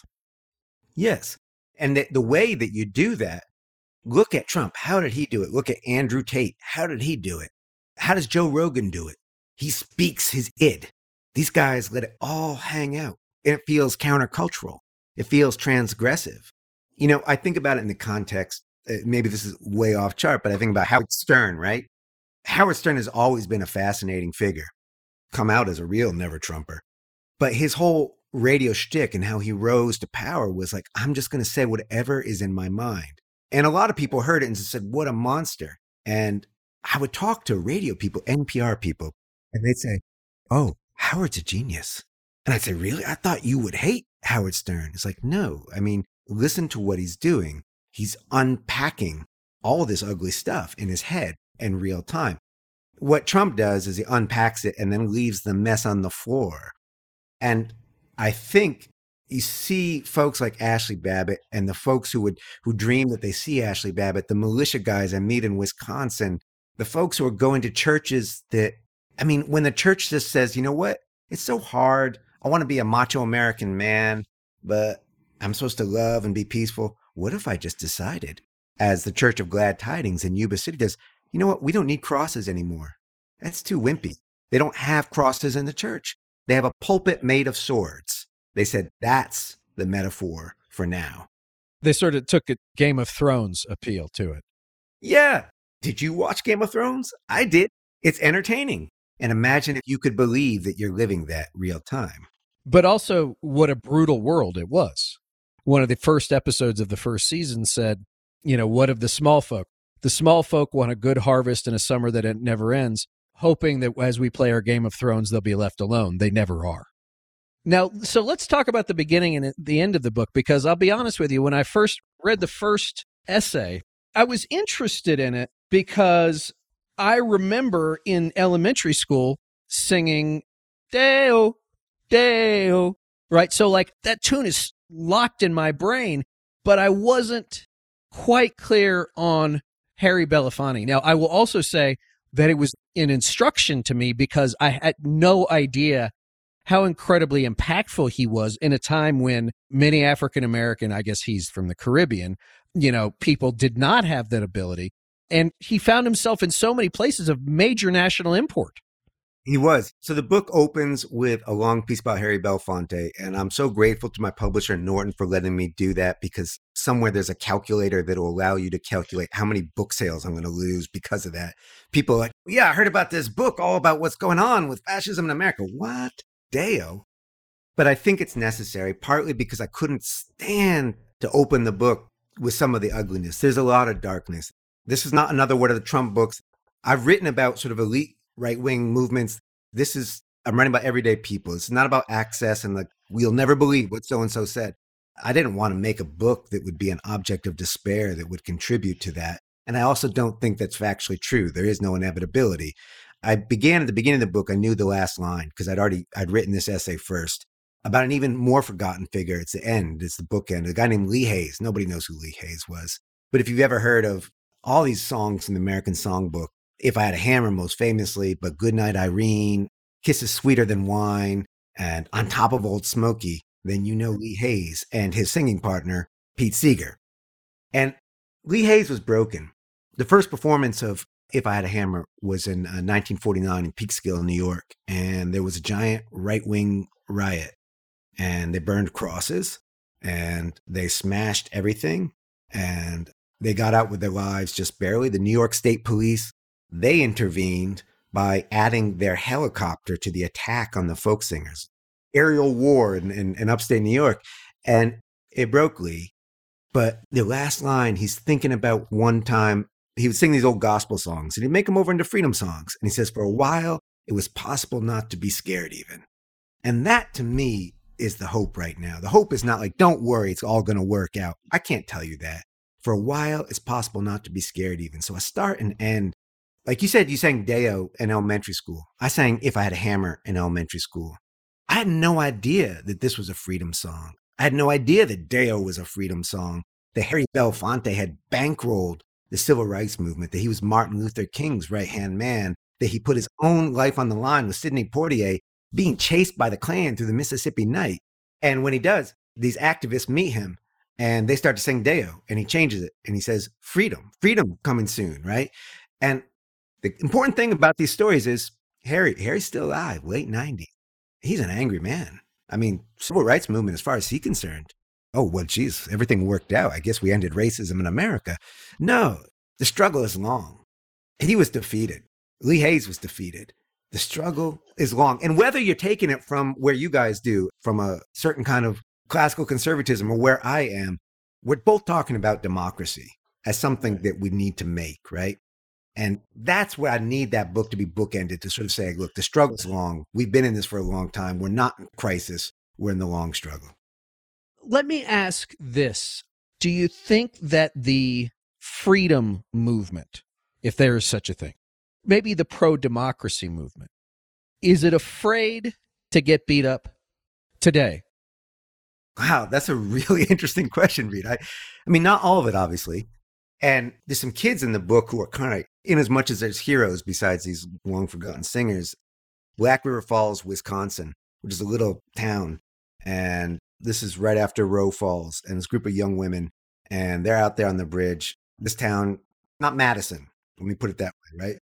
Yes. And that the way that you do that, look at Trump. How did he do it? Look at Andrew Tate. How did he do it? How does Joe Rogan do it? He speaks his id. These guys let it all hang out. It feels countercultural. It feels transgressive. You know, I think about it in the context, uh, maybe this is way off chart, but I think about Howard Stern, right? Howard Stern has always been a fascinating figure, come out as a real never-Trumper. But his whole radio shtick and how he rose to power was like, I'm just going to say whatever is in my mind. And a lot of people heard it and said, what a monster. And I would talk to radio people, N P R people, and they'd say, oh, Howard's a genius. And I'd say, really? I thought you would hate Howard Stern. It's like, no, I mean, listen to what he's doing. He's unpacking all this ugly stuff in his head in real time. What Trump does is he unpacks it and then leaves the mess on the floor. And I think you see folks like Ashley Babbitt and the folks who would who dream that they see Ashley Babbitt, the militia guys I meet in Wisconsin, the folks who are going to churches that, I mean, when the church just says, you know what, it's so hard. I want to be a macho American man, but I'm supposed to love and be peaceful. What if I just decided, as the Church of Glad Tidings in Yuba City does, you know what, we don't need crosses anymore. That's too wimpy. They don't have crosses in the church. They have a pulpit made of swords. They said that's the metaphor for now. They sort of took a Game of Thrones appeal to it. Yeah. Did you watch Game of Thrones? I did. It's entertaining. And imagine if you could believe that you're living that real time. But also what a brutal world it was. One of the first episodes of the first season said, you know, what of the small folk? The small folk want a good harvest in a summer that it never ends, hoping that as we play our Game of Thrones, they'll be left alone. They never are. Now, so let's talk about the beginning and the end of the book, because I'll be honest with you, when I first read the first essay, I was interested in it because I remember in elementary school singing Deo, Deo, right? So like that tune is locked in my brain, but I wasn't quite clear on Harry Belafonte. Now, I will also say that it was an instruction to me because I had no idea how incredibly impactful he was in a time when many African American, I guess he's from the Caribbean, you know, people did not have that ability. And he found himself in so many places of major national import. He was. So the book opens with a long piece about Harry Belafonte, and I'm so grateful to my publisher, Norton, for letting me do that, because somewhere there's a calculator that will allow you to calculate how many book sales I'm going to lose because of that. People are like, yeah, I heard about this book all about what's going on with fascism in America. What? Deo? But I think it's necessary, partly because I couldn't stand to open the book with some of the ugliness. There's a lot of darkness. This is not another one of the Trump books. I've written about sort of elite right-wing movements. This is, I'm writing about everyday people. It's not about access and like, we'll never believe what so-and-so said. I didn't want to make a book that would be an object of despair that would contribute to that. And I also don't think that's factually true. There is no inevitability. I began at the beginning of the book, I knew the last line because I'd already, I'd written this essay first. about an even more forgotten figure. It's the end. It's the bookend. A guy named Lee Hayes. Nobody knows who Lee Hayes was. But if you've ever heard of all these songs in the American Songbook, If I Had a Hammer most famously, but Goodnight Irene, Kisses Sweeter Than Wine, and On Top of Old Smoky, then you know Lee Hayes and his singing partner, Pete Seeger. And Lee Hayes was broken. The first performance of If I Had a Hammer was in uh, nineteen forty-nine in Peekskill, New York. And there was a giant right-wing riot. And they burned crosses. And they smashed everything. And they got out with their lives just barely. The New York State Police, they intervened by adding their helicopter to the attack on the folk singers. Aerial war in, in, in upstate New York. And it broke Lee. But the last line, he's thinking about one time, he would sing these old gospel songs and he'd make them over into freedom songs. And he says, for a while, it was possible not to be scared even. And that to me is the hope right now. The hope is not like, don't worry, it's all going to work out. I can't tell you that. For a while, it's possible not to be scared even. So I start and end. Like you said, you sang Deo in elementary school. I sang If I Had a Hammer in elementary school. I had no idea that this was a freedom song. I had no idea that Deo was a freedom song, that Harry Belafonte had bankrolled the civil rights movement, that he was Martin Luther King's right-hand man, that he put his own life on the line with Sidney Poitier being chased by the Klan through the Mississippi night. And when he does, these activists meet him and they start to sing Deo and he changes it and he says, freedom, freedom coming soon, right? And the important thing about these stories is Harry, Harry's still alive, late nineties. He's an angry man. I mean, civil rights movement, as far as he's concerned, oh, well, geez, everything worked out. I guess we ended racism in America. No, the struggle is long. He was defeated. Lee Hayes was defeated. The struggle is long. And whether you're taking it from where you guys do, from a certain kind of classical conservatism or where I am, we're both talking about democracy as something that we need to make, right? And that's where I need that book to be bookended, to sort of say, look, the struggle's long. We've been in this for a long time. We're not in crisis. We're in the long struggle. Let me ask this. Do you think that the freedom movement, if there is such a thing, maybe the pro-democracy movement, is it afraid to get beat up today? Wow, that's a really interesting question, Reed. I, I mean, not all of it, obviously. And there's some kids in the book who are kind of, in as much as there's heroes besides these long forgotten singers, Black River Falls, Wisconsin, which is a little town. And this is right after Roe Falls, and this group of young women, and they're out there on the bridge. This town, not Madison, let me put it that way, right?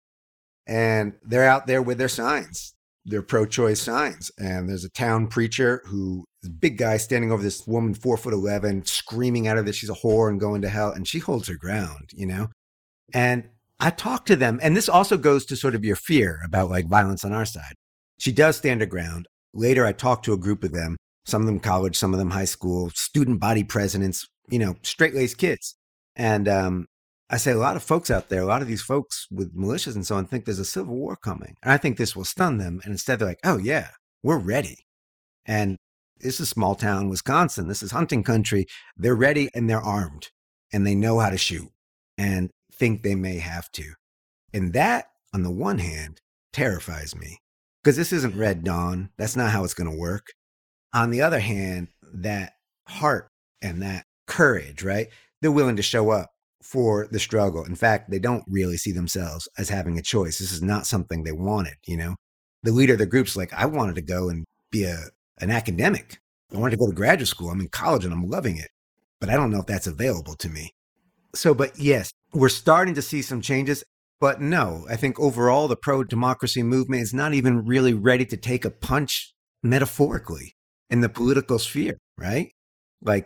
And they're out there with their signs, their pro-choice signs. And there's a town preacher who, this big guy standing over this woman, four foot eleven, screaming at her that she's a whore and going to hell. And she holds her ground, you know? And I talk to them, and this also goes to sort of your fear about like violence on our side. She does stand her ground. Later, I talked to a group of them, some of them college, some of them high school, student body presidents, you know, straight-laced kids. And um, I say a lot of folks out there, a lot of these folks with militias and so on think there's a civil war coming. And I think this will stun them. And instead they're like, oh yeah, we're ready. And this is small town Wisconsin. This is hunting country. They're ready and they're armed and they know how to shoot and think they may have to. And that, on the one hand, terrifies me because this isn't Red Dawn. That's not how it's going to work. On the other hand, that heart and that courage, right? They're willing to show up for the struggle. In fact, they don't really see themselves as having a choice. This is not something they wanted, you know? The leader of the group's like, I wanted to go and be a an academic. I wanted to go to graduate school. I'm in college and I'm loving it, but I don't know if that's available to me. So, but yes, we're starting to see some changes, but no, I think overall the pro-democracy movement is not even really ready to take a punch metaphorically in the political sphere, right? Like,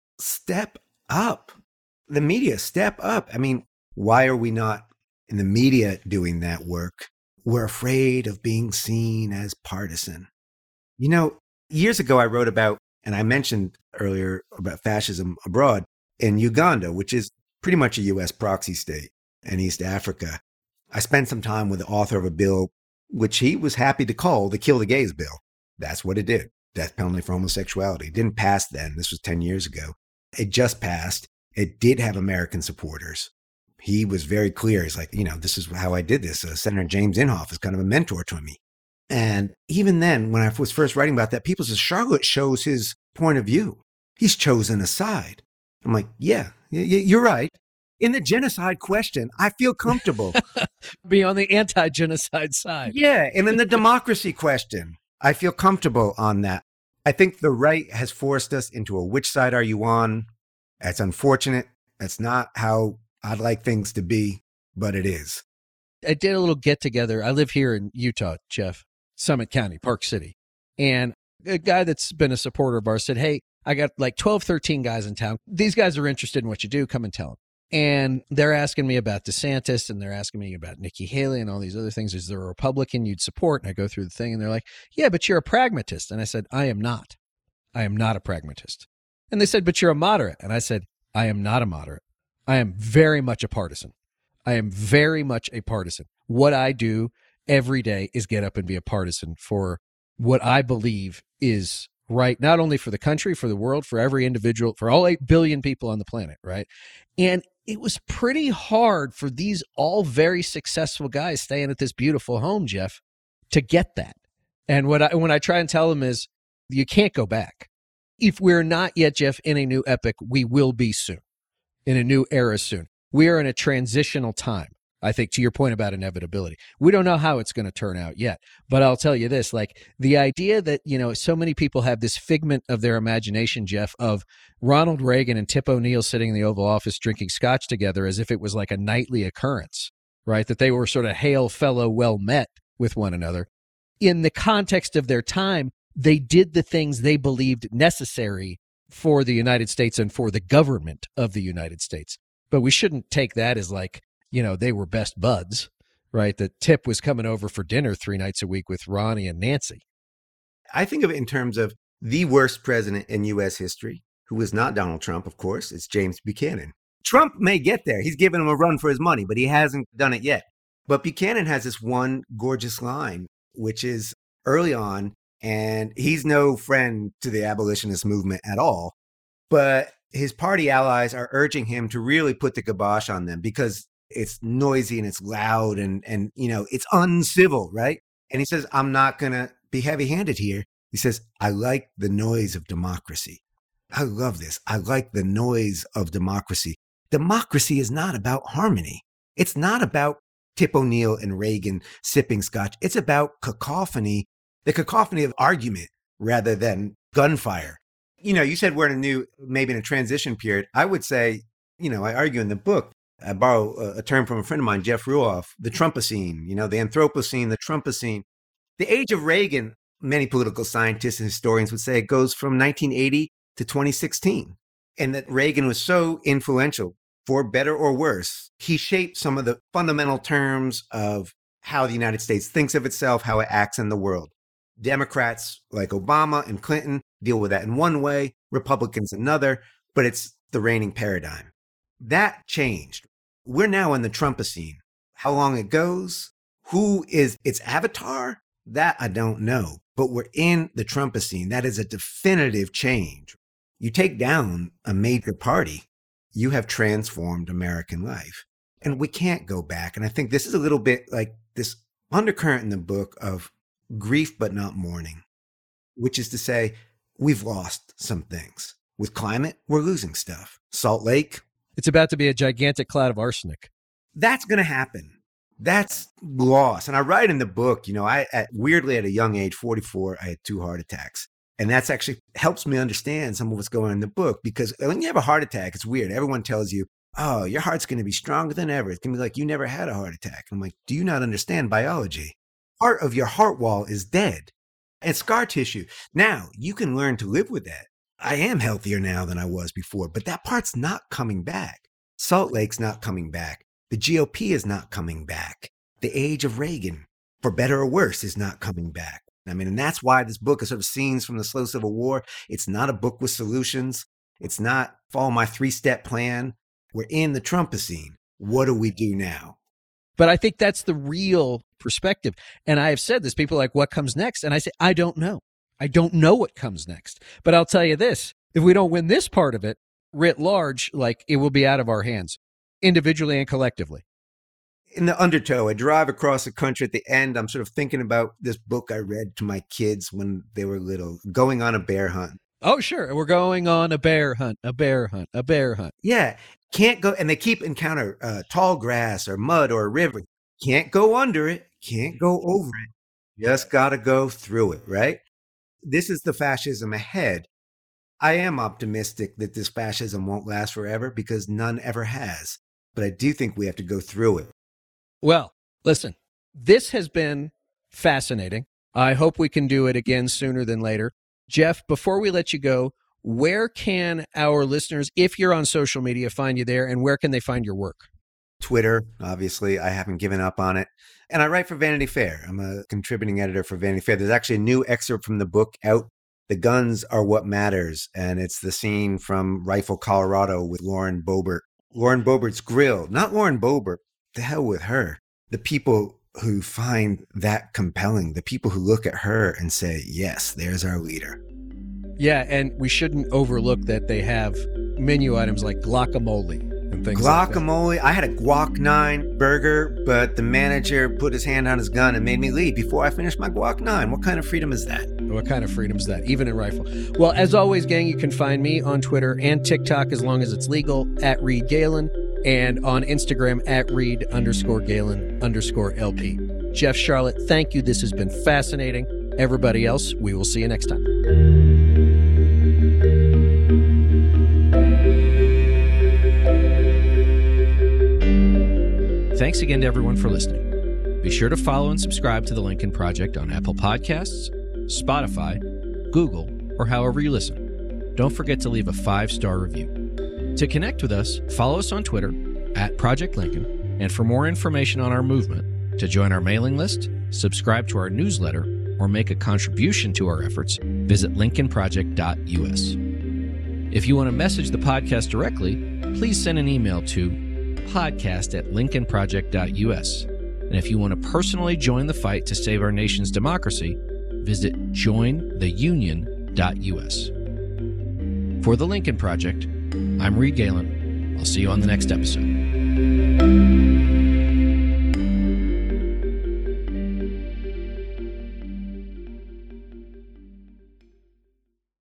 step up. The media, step up. I mean, why are we not in the media doing that work? We're afraid of being seen as partisan. You know, years ago, I wrote about, and I mentioned earlier about fascism abroad in Uganda, which is pretty much a U S proxy state in East Africa. I spent some time with the author of a bill, which he was happy to call the Kill the Gays bill. That's what it did. Death penalty for homosexuality. It didn't pass then. This was ten years ago. It just passed. It did have American supporters. He was very clear. He's like, you know, this is how I did this. Uh, Senator James Inhofe is kind of a mentor to me. And even then, when I was first writing about that, people said, Charlotte shows his point of view. He's chosen a side. I'm like, yeah, y- y- you're right. In the genocide question, I feel comfortable. Be on the anti-genocide side. Yeah. And in the democracy question, I feel comfortable on that. I think the right has forced us into a which side are you on? That's unfortunate. That's not how I'd like things to be, but it is. I did a little get together. I live here in Utah, Jeff, Summit County, Park City. And a guy that's been a supporter of ours said, hey, I got like twelve, thirteen guys in town. These guys are interested in what you do. Come and tell them. And they're asking me about DeSantis, and they're asking me about Nikki Haley and all these other things. Is there a Republican you'd support? And I go through the thing, and they're like, yeah, but you're a pragmatist. And I said, I am not. I am not a pragmatist. And they said, but you're a moderate. And I said, I am not a moderate. I am very much a partisan. I am very much a partisan. What I do every day is get up and be a partisan for what I believe is right, not only for the country, for the world, for every individual, for all eight billion people on the planet, right? And it was pretty hard for these all very successful guys staying at this beautiful home, Jeff, to get that. And what I, when I try and tell them is, you can't go back. If we're not yet, Jeff, in a new epoch, we will be soon, in a new era soon. We are in a transitional time. I think to your point about inevitability, we don't know how it's going to turn out yet, but I'll tell you this, like the idea that, you know, so many people have this figment of their imagination, Jeff, of Ronald Reagan and Tip O'Neill sitting in the Oval Office drinking scotch together as if it was like a nightly occurrence, right? That they were sort of hail fellow, well met with one another. In the context of their time, they did the things they believed necessary for the United States and for the government of the United States. But we shouldn't take that as like, you know, they were best buds, right? That Tip was coming over for dinner three nights a week with Ronnie and Nancy. I think of it in terms of the worst president in U S history, who is not Donald Trump, of course. It's James Buchanan. Trump may get there. He's given him a run for his money, but he hasn't done it yet. But Buchanan has this one gorgeous line, which is early on, and he's no friend to the abolitionist movement at all. But his party allies are urging him to really put the kibosh on them because it's noisy and it's loud and, and, you know, it's uncivil, right? And he says, I'm not going to be heavy-handed here. He says, I like the noise of democracy. I love this. I like the noise of democracy. Democracy is not about harmony. It's not about Tip O'Neill and Reagan sipping scotch. It's about cacophony, the cacophony of argument rather than gunfire. You know, you said we're in a new, maybe in a transition period. I would say, you know, I argue in the book, I borrow a term from a friend of mine, Jeff Ruoff, the Trumpocene, you know, the Anthropocene, the Trumpocene. The age of Reagan, many political scientists and historians would say it goes from nineteen eighty to twenty sixteen. And that Reagan was so influential, for better or worse. He shaped some of the fundamental terms of how the United States thinks of itself, how it acts in the world. Democrats like Obama and Clinton deal with that in one way, Republicans another, but it's the reigning paradigm. That changed. We're now in the Trumpocene. How long it goes, who is its avatar, that I don't know. But we're in the Trumpocene. That is a definitive change. You take down a major party, you have transformed American life. And we can't go back. And I think this is a little bit like this undercurrent in the book of grief but not mourning, which is to say, we've lost some things. With climate, we're losing stuff. Salt Lake, It's about to be a gigantic cloud of arsenic. that's going to happen. That's loss. And I write in the book, you know, I at, weirdly at a young age, forty-four, I had two heart attacks. And that's actually helps me understand some of what's going on in the book, because when you have a heart attack, it's weird. Everyone tells you, oh, your heart's going to be stronger than ever. It's going to be like you never had a heart attack. And I'm like, do you not understand biology? Part of your heart wall is dead. It's scar tissue. Now, you can learn to live with that. I am healthier now than I was before, but that part's not coming back. Salt Lake's not coming back. The G O P is not coming back. The age of Reagan, for better or worse, is not coming back. I mean, and that's why this book is sort of scenes from the slow Civil War. It's not a book with solutions. It's not follow my three-step plan. We're in the Trumpocene. What do we do now? But I think that's the real perspective. And I have said this, people are like, what comes next? And I say, I don't know. I don't know what comes next. But I'll tell you this, if we don't win this part of it, writ large, like it will be out of our hands, individually and collectively. in the undertow, I drive across the country. At the end, I'm sort of thinking about this book I read to my kids when they were little, Going on a Bear Hunt. Oh, sure. We're going on a bear hunt, a bear hunt, a bear hunt. Yeah. Can't go, and they keep encounter uh, tall grass or mud or a river. Can't go under it. Can't go over it. Just got to go through it, right? This is the fascism ahead. I am optimistic that this fascism won't last forever because none ever has. But I do think we have to go through it. Well, listen, this has been fascinating. I hope we can do it again sooner than later. Jeff, before we let you go, where can our listeners, if you're on social media, find you there, and where can they find your work? Twitter, obviously. I haven't given up on it. And I write for Vanity Fair. I'm a contributing editor for Vanity Fair. There's actually a new excerpt from the book out, The Guns Are What Matters. And it's the scene from Rifle, Colorado with Lauren Boebert. Lauren Boebert's grill, not Lauren Boebert. The hell with her. The people who find that compelling, the people who look at her and say, yes, there's our leader. Yeah, and we shouldn't overlook that they have menu items like guacamole and things guacamole. like that. I had a guac nine burger, but the manager put his hand on his gun and made me leave before I finished my guac nine. What kind of freedom is that? What kind of freedom is that, even in Rifle? Well, as always, gang, you can find me on Twitter and TikTok, as long as it's legal, at Reed Galen, and on Instagram at Reed underscore Galen underscore L P. Jeff, Charlotte, thank you. This has been fascinating. Everybody else, we will see you next time. Thanks again to everyone for listening. Be sure to follow and subscribe to The Lincoln Project on Apple Podcasts, Spotify, Google, or however you listen. Don't forget to leave a five-star review. To connect with us, follow us on Twitter at Project Lincoln, and for more information on our movement, to join our mailing list, subscribe to our newsletter, or make a contribution to our efforts, visit lincoln project dot U S. If you want to message the podcast directly, please send an email to podcast at lincoln project dot U S. And if you want to personally join the fight to save our nation's democracy, visit join the union dot U S. For The Lincoln Project, I'm Reed Galen. I'll see you on the next episode.